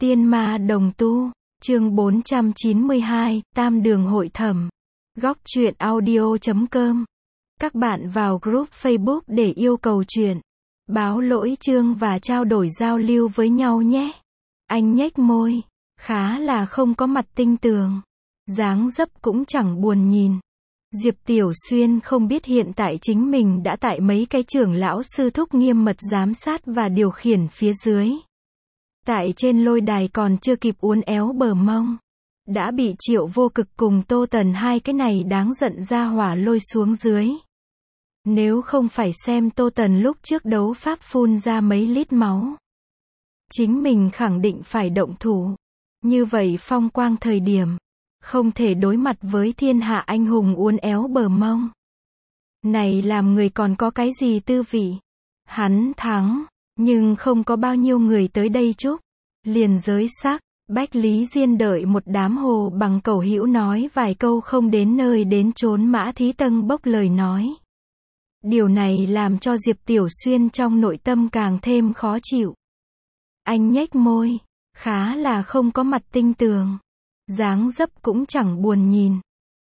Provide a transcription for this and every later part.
Tiên ma đồng tu, chương 492, Tam đường hội thẩm. Góc truyện audio.com. Các bạn vào group Facebook để yêu cầu truyện, báo lỗi chương và trao đổi giao lưu với nhau nhé. Anh nhếch môi, khá là không có mặt tinh tường. Dáng dấp cũng chẳng buồn nhìn. Diệp Tiểu Xuyên không biết hiện tại chính mình đã tại mấy cái trưởng lão sư thúc nghiêm mật giám sát và điều khiển phía dưới. Tại trên lôi đài còn chưa kịp uốn éo bờ mông, đã bị Triệu Vô Cực cùng Tô Tần hai cái này đáng giận ra hỏa lôi xuống dưới. Nếu không phải xem Tô Tần lúc trước đấu pháp phun ra mấy lít máu, chính mình khẳng định phải động thủ. Như vậy phong quang thời điểm, không thể đối mặt với thiên hạ anh hùng uốn éo bờ mông. Này làm người còn có cái gì tư vị. Hắn thắng, nhưng không có bao nhiêu người tới đây chúc. Liền giới sắc, Bách Lý Diên đợi một đám hồ bằng cẩu hữu nói vài câu không đến nơi đến chốn Mã Thí Tân bốc lời nói. Điều này làm cho Diệp Tiểu Xuyên trong nội tâm càng thêm khó chịu. Anh nhếch môi, khá là không có mặt tinh tường. Dáng dấp cũng chẳng buồn nhìn.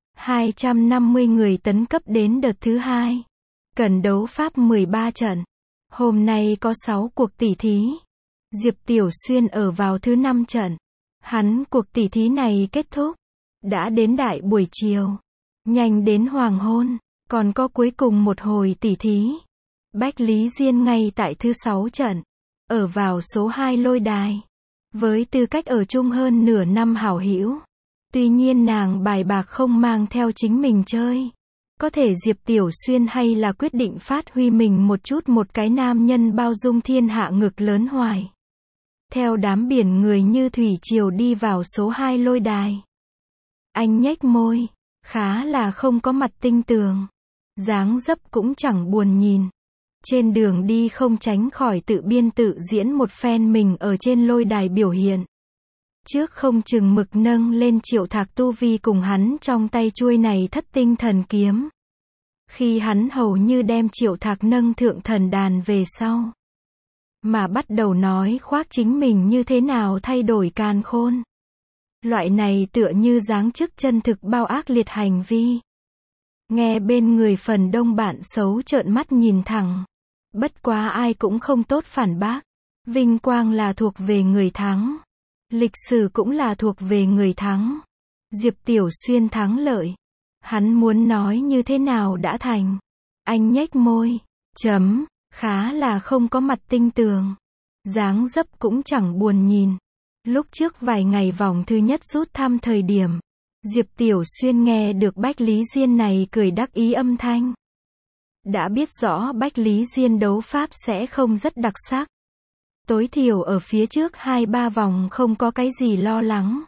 250 người tấn cấp đến đợt thứ 2. Cần đấu pháp 13 trận. Hôm nay có 6 cuộc tỉ thí. Diệp Tiểu Xuyên ở vào thứ 5 trận. Hắn cuộc tỉ thí này kết thúc. Đã đến đại buổi chiều. Nhanh đến hoàng hôn. Còn có cuối cùng một hồi tỉ thí. Bách Lý Diên ngay tại thứ 6 trận. Ở vào số 2 lôi đài. Với tư cách ở chung hơn nửa năm hảo hữu. Tuy nhiên nàng bài bạc không mang theo chính mình chơi. Có thể Diệp Tiểu Xuyên hay là quyết định phát huy mình một chút, một cái nam nhân bao dung thiên hạ ngực lớn hoài. Theo đám biển người như thủy triều đi vào số 2 lôi đài. Anh nhếch môi, khá là không có mặt tinh tường. Dáng dấp cũng chẳng buồn nhìn. Trên đường đi không tránh khỏi tự biên tự diễn một phen mình ở trên lôi đài biểu hiện. Trước không chừng mực nâng lên Triệu Thạc tu vi cùng hắn trong tay chuôi này Thất Tinh Thần Kiếm. Khi hắn hầu như đem Triệu Thạc nâng thượng thần đàn về sau. Mà bắt đầu nói khoác chính mình như thế nào thay đổi càn khôn. Loại này tựa như giáng chức chân thực bao ác liệt hành vi. Nghe bên người phần đông bạn xấu trợn mắt nhìn thẳng. Bất quá ai cũng không tốt phản bác. Vinh quang là thuộc về người thắng. Lịch sử cũng là thuộc về người thắng. Diệp Tiểu Xuyên thắng lợi. Hắn muốn nói như thế nào đã thành. Anh nhếch môi. Khá là không có mặt tinh tường. Dáng dấp cũng chẳng buồn nhìn. Lúc trước vài ngày vòng thứ nhất rút thăm thời điểm. Diệp Tiểu Xuyên nghe được Bách Lý Diên này cười đắc ý âm thanh. Đã biết rõ Bách Lý Diên đấu pháp sẽ không rất đặc sắc. Tối thiểu ở phía trước 2-3 vòng không có cái gì lo lắng.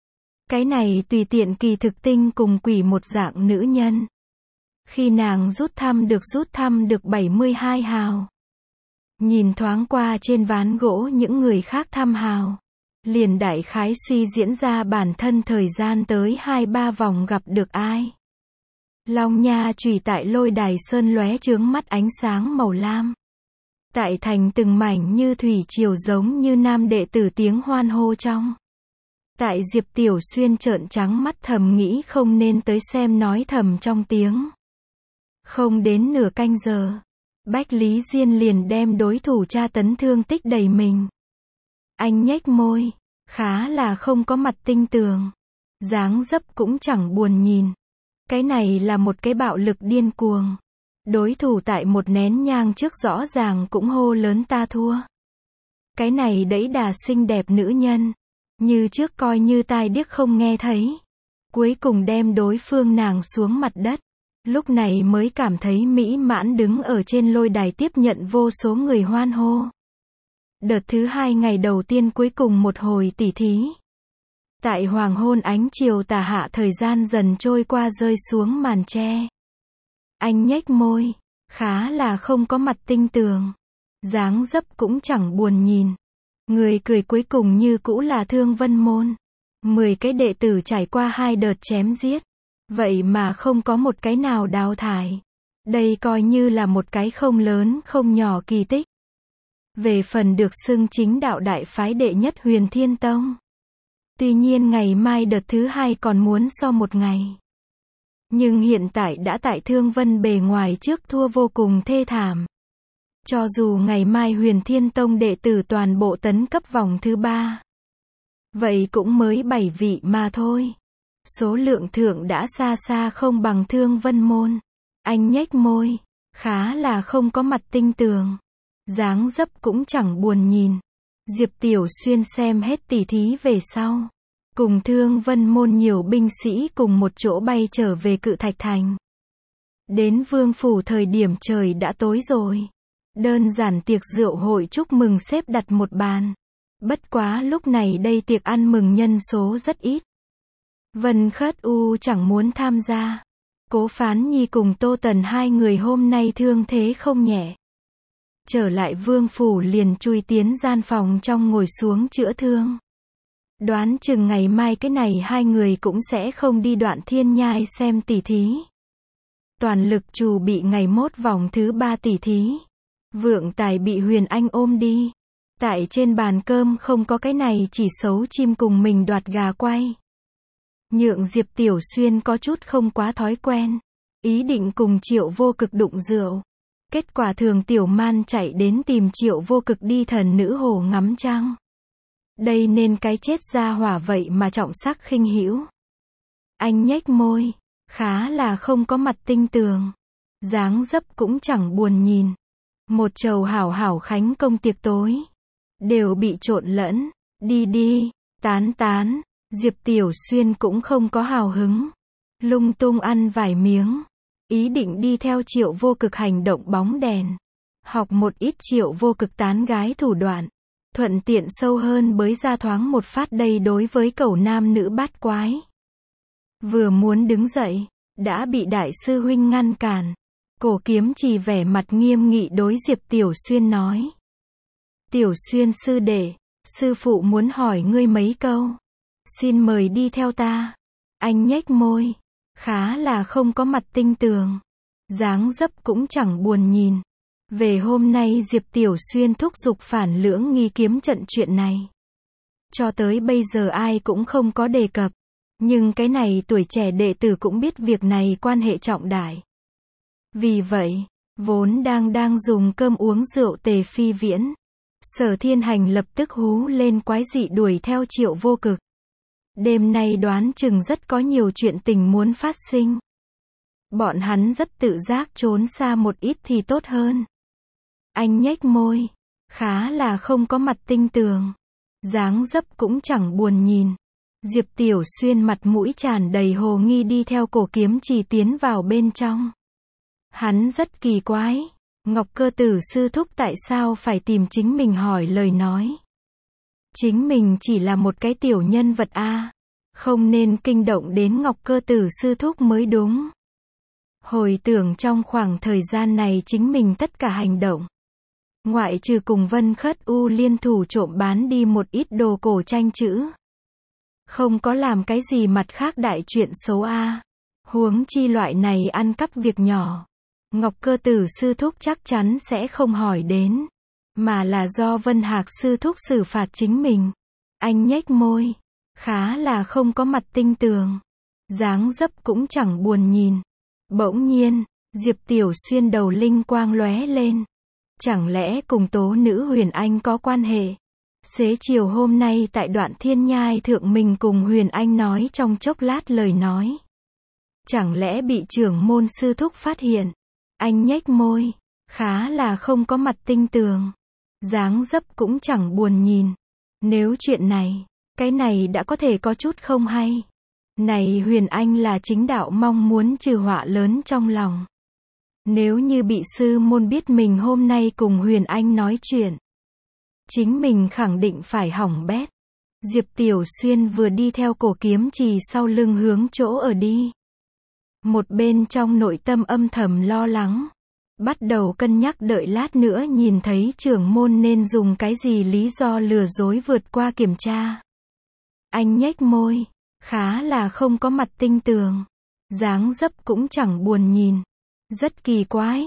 Cái này tùy tiện kỳ thực tinh cùng quỷ một dạng nữ nhân. Khi nàng rút thăm được 72 hào. Nhìn thoáng qua trên ván gỗ những người khác thăm hào. Liền đại khái suy diễn ra bản thân thời gian tới 2-3 vòng gặp được ai. Long nha chùy tại lôi đài sơn lóe chướng mắt ánh sáng màu lam. Tại thành từng mảnh như thủy triều giống như nam đệ tử tiếng hoan hô trong. Tại Diệp Tiểu Xuyên trợn trắng mắt thầm nghĩ không nên tới xem nói thầm trong tiếng. Không đến nửa canh giờ. Bách Lý Diên liền đem đối thủ tra tấn thương tích đầy mình. Anh nhếch môi. Khá là không có mặt tinh tường. Dáng dấp cũng chẳng buồn nhìn. Cái này là một cái bạo lực điên cuồng. Đối thủ tại một nén nhang trước rõ ràng cũng hô lớn ta thua. Cái này đẫy đà xinh đẹp nữ nhân. Như trước coi như tai điếc không nghe thấy. Cuối cùng đem đối phương nàng xuống mặt đất. Lúc này mới cảm thấy mỹ mãn đứng ở trên lôi đài tiếp nhận vô số người hoan hô. Đợt thứ 2 ngày đầu tiên cuối cùng một hồi tỉ thí. Tại hoàng hôn ánh chiều tà hạ thời gian dần trôi qua rơi xuống màn tre. Anh nhếch môi, khá là không có mặt tinh tường. Dáng dấp cũng chẳng buồn nhìn. Người cười cuối cùng như cũ là Thương Vân Môn. 10 cái đệ tử trải qua 2 đợt chém giết. Vậy mà không có một cái nào đào thải. Đây coi như là một cái không lớn không nhỏ kỳ tích. Về phần được xưng chính đạo đại phái đệ nhất Huyền Thiên Tông. Tuy nhiên ngày mai đợt thứ 2 còn muốn so một ngày. Nhưng hiện tại đã tại Thương Vân bề ngoài trước thua vô cùng thê thảm. Cho dù ngày mai Huyền Thiên Tông đệ tử toàn bộ tấn cấp vòng thứ 3. Vậy cũng mới 7 vị mà thôi. Số lượng thượng đã xa xa không bằng Thương Vân môn. Anh nhếch môi, khá là không có mặt tinh tường. Dáng dấp cũng chẳng buồn nhìn. Diệp Tiểu Xuyên xem hết tỉ thí về sau. Cùng Thương Vân môn nhiều binh sĩ cùng một chỗ bay trở về Cự Thạch Thành. Đến Vương Phủ thời điểm trời đã tối rồi. Đơn giản tiệc rượu hội chúc mừng xếp đặt một bàn. Bất quá lúc này đây tiệc ăn mừng nhân số rất ít. Vân Khất U chẳng muốn tham gia. Cố Phán Nhi cùng Tô Tần hai người hôm nay thương thế không nhẹ. Trở lại Vương Phủ liền chui tiến gian phòng trong ngồi xuống chữa thương. Đoán chừng ngày mai cái này hai người cũng sẽ không đi Đoạn Thiên Nhai xem tỉ thí. Toàn lực trù bị ngày mốt vòng thứ 3 tỉ thí. Vượng Tài bị Huyền Anh ôm đi. Tại trên bàn cơm không có cái này chỉ xấu chim cùng mình đoạt gà quay. Nhượng Diệp Tiểu Xuyên có chút không quá thói quen. Ý định cùng Triệu Vô Cực đụng rượu. Kết quả Thường Tiểu Man chạy đến tìm Triệu Vô Cực đi Thần Nữ Hồ ngắm trăng. Đây nên cái chết ra hỏa vậy mà trọng sắc khinh hữu. Anh nhếch môi, khá là không có mặt tinh tường. Dáng dấp cũng chẳng buồn nhìn. Một chầu hảo hảo khánh công tiệc tối. Đều bị trộn lẫn. Đi đi, tán tán. Diệp Tiểu Xuyên cũng không có hào hứng. Lung tung ăn vài miếng. Ý định đi theo Triệu Vô Cực hành động bóng đèn. Học một ít Triệu Vô Cực tán gái thủ đoạn. Thuận tiện sâu hơn bới ra thoáng một phát đây đối với cẩu nam nữ bát quái. Vừa muốn đứng dậy, đã bị đại sư huynh ngăn cản. Cổ Kiếm Trì vẻ mặt nghiêm nghị đối Diệp Tiểu Xuyên nói. Tiểu Xuyên sư đệ, sư phụ muốn hỏi ngươi mấy câu. Xin mời đi theo ta. Anh nhếch môi, khá là không có mặt tinh tường. Dáng dấp cũng chẳng buồn nhìn. Về hôm nay Diệp Tiểu Xuyên thúc giục phản lưỡng nghi kiếm trận chuyện này. Cho tới bây giờ ai cũng không có đề cập. Nhưng cái này tuổi trẻ đệ tử cũng biết việc này quan hệ trọng đại. Vì vậy, vốn đang dùng cơm uống rượu Tề Phi Viễn. Sở Thiên Hành lập tức hú lên quái dị đuổi theo Triệu Vô Cực. Đêm nay đoán chừng rất có nhiều chuyện tình muốn phát sinh. Bọn hắn rất tự giác trốn xa một ít thì tốt hơn. Anh nhếch môi, khá là không có mặt tinh tường. Dáng dấp cũng chẳng buồn nhìn. Diệp Tiểu Xuyên mặt mũi tràn đầy hồ nghi đi theo Cổ Kiếm Trì tiến vào bên trong. Hắn rất kỳ quái. Ngọc Cơ Tử sư thúc tại sao phải tìm chính mình hỏi lời nói. Chính mình chỉ là một cái tiểu nhân vật a, không nên kinh động đến Ngọc Cơ Tử sư thúc mới đúng. Hồi tưởng trong khoảng thời gian này chính mình tất cả hành động. Ngoại trừ cùng Vân Khất U liên thủ trộm bán đi một ít đồ cổ tranh chữ. Không có làm cái gì mặt khác đại chuyện xấu a. Huống chi loại này ăn cắp việc nhỏ. Ngọc Cơ Tử sư thúc chắc chắn sẽ không hỏi đến. Mà là do Vân Hạc sư thúc xử phạt chính mình. Anh nhếch môi. Khá là không có mặt tinh tường. Dáng dấp cũng chẳng buồn nhìn. Bỗng nhiên, Diệp Tiểu Xuyên đầu linh quang lóe lên. Chẳng lẽ cùng tố nữ Huyền Anh có quan hệ? Xế chiều hôm nay tại Đoạn Thiên Nhai thượng mình cùng Huyền Anh nói trong chốc lát lời nói. Chẳng lẽ bị trưởng môn sư thúc phát hiện? Anh nhếch môi. Khá là không có mặt tinh tường. Dáng dấp cũng chẳng buồn nhìn. Nếu chuyện này, cái này đã có thể có chút không hay. Này Huyền Anh là chính đạo mong muốn trừ họa lớn trong lòng. Nếu như bị sư môn biết mình hôm nay cùng Huyền Anh nói chuyện, chính mình khẳng định phải hỏng bét. Diệp Tiểu Xuyên vừa đi theo Cổ Kiếm Trì sau lưng hướng chỗ ở đi. Một bên trong nội tâm âm thầm lo lắng. Bắt đầu cân nhắc đợi lát nữa nhìn thấy trưởng môn nên dùng cái gì lý do lừa dối vượt qua kiểm tra. Anh nhếch môi. Khá là không có mặt tinh tường. Dáng dấp cũng chẳng buồn nhìn. Rất kỳ quái.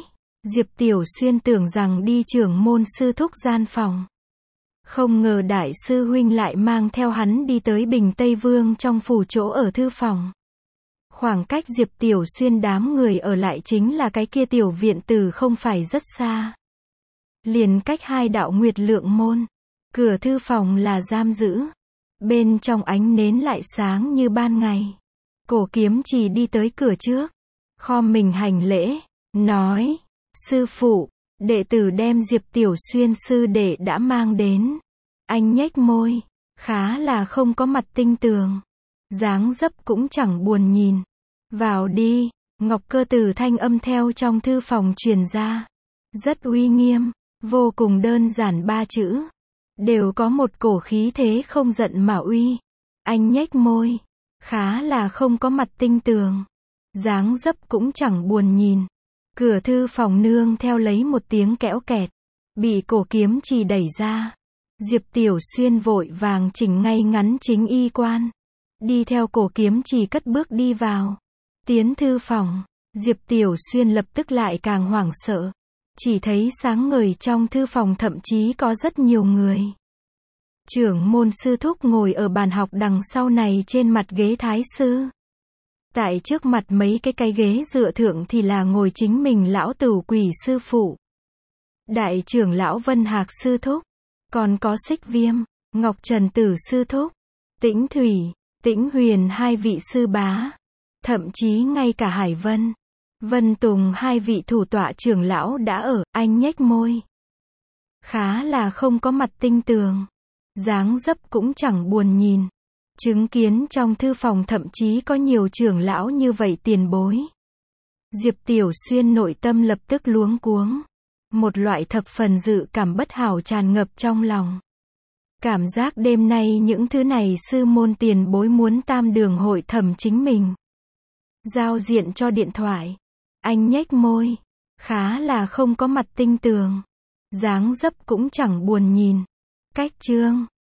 Diệp Tiểu Xuyên tưởng rằng đi trưởng môn sư thúc gian phòng. Không ngờ đại sư huynh lại mang theo hắn đi tới Bình Tây Vương trong phủ chỗ ở thư phòng. Khoảng cách Diệp Tiểu Xuyên đám người ở lại chính là cái kia tiểu viện tử không phải rất xa. Liền cách 2 đạo nguyệt lượng môn. Cửa thư phòng là giam giữ. Bên trong ánh nến lại sáng như ban ngày. Cổ Kiếm Trì đi tới cửa trước. Khom mình hành lễ. Nói. Sư phụ. Đệ tử đem Diệp Tiểu Xuyên sư đệ đã mang đến. Anh nhếch môi. Khá là không có mặt tinh tường. Dáng dấp cũng chẳng buồn nhìn. Vào đi. Ngọc Cơ Tử thanh âm theo trong thư phòng truyền ra. Rất uy nghiêm. Vô cùng đơn giản 3 chữ. Đều có một cổ khí thế không giận mà uy. Anh nhếch môi. Khá là không có mặt tinh tường. Dáng dấp cũng chẳng buồn nhìn. Cửa thư phòng nương theo lấy một tiếng kẽo kẹt. Bị Cổ Kiếm Trì đẩy ra. Diệp Tiểu Xuyên vội vàng chỉnh ngay ngắn chính y quan. Đi theo Cổ Kiếm Trì cất bước đi vào. Tiến thư phòng. Diệp Tiểu Xuyên lập tức lại càng hoảng sợ. Chỉ thấy sáng ngời trong thư phòng thậm chí có rất nhiều người. Trưởng môn sư thúc ngồi ở bàn học đằng sau này trên mặt ghế thái sư. Tại trước mặt mấy cái ghế dựa thượng thì là ngồi chính mình lão Tửu Quỷ sư phụ. Đại trưởng lão Vân Hạc sư thúc. Còn có Xích Viêm, Ngọc Trần Tử sư thúc, Tĩnh Thủy, Tĩnh Huyền 2 vị sư bá. Thậm chí ngay cả Hải Vân, Vân Tùng 2 vị thủ tọa trưởng lão đã ở. Anh nhếch môi. Khá là không có mặt tinh tường. Dáng dấp cũng chẳng buồn nhìn. Chứng kiến trong thư phòng thậm chí có nhiều trưởng lão như vậy tiền bối. Diệp Tiểu Xuyên nội tâm lập tức luống cuống. Một loại thập phần dự cảm bất hảo tràn ngập trong lòng. Cảm giác đêm nay những thứ này sư môn tiền bối muốn tam đường hội thẩm chính mình. Giao diện cho điện thoại. Anh nhếch môi. Khá là không có mặt tinh tường. Dáng dấp cũng chẳng buồn nhìn. Cách chương.